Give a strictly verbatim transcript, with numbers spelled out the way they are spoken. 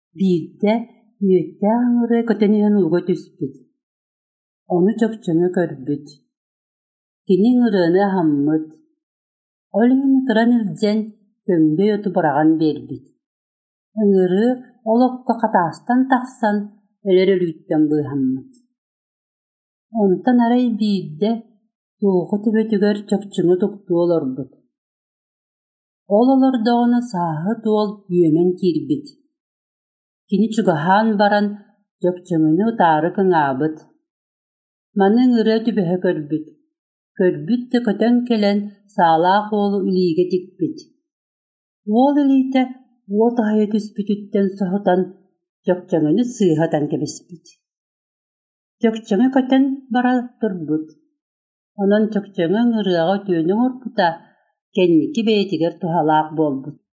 Биирдэ үөттэ аҥыры көтөнүһэн уга түспүт. Ону чөкчөҥө көрбүт. Кини ыңырыаны аһаммыт. Ол иһин ытыран илдьэн көҥдөй оту быраҕан биэрбит. Ыҥырыы олокко хатаастан тахсан өлөр өлүүттэн быыһаммыт. Онтон арай биирдэ туоху төбөтүгэр чөкчөҥө туктуу олорбут. Ол олордоҕуну сааһы туол үөмэн киирбит. Кини чугаһаан баран чөкчөҥүнү утаары кыҥаабыт. Маны ыҥырыа түбэһэ көрбүт. Көрбүт да көтөн кэлэн саалаах уолу илиигэ тикпит. Уол илиитэ уот аһайа түспүтүттэн соһутан чөкчөҥүнү сыыһатан кэбиспит. Чөкчөҥө көтөн бара турбут. Онон чөкчөҥө ыҥырыаҕа түөнү оҥорбута, кэнники бэйэтигэр туһалаах буолбут.